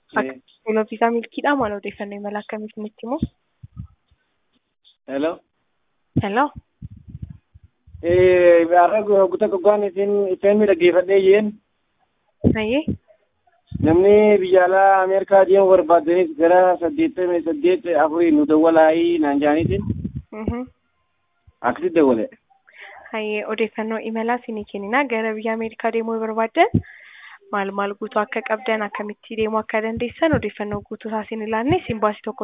Hello, visa milkiidha maal odeeffannoo imala akkamiif nutti himu? Hello. Hello. Har'a guutaa gogaan isin miidhaggeeffadhee jeen Hayyee. namni biyya alaa Ameerikaa deemu barbaadaniif gara 88 nu dawwalaayii naan jaaniitiin akkasitti dawwale. Hayyee odeeffannoo imalaa isinii kennina gara biyya Ameerikaa deemuu barbaaddan maal guutuu akka qabdan akkamitti deemuu akka dandeessan odeeffannoo guutuu isaa isin ilaanne simbaasii tokko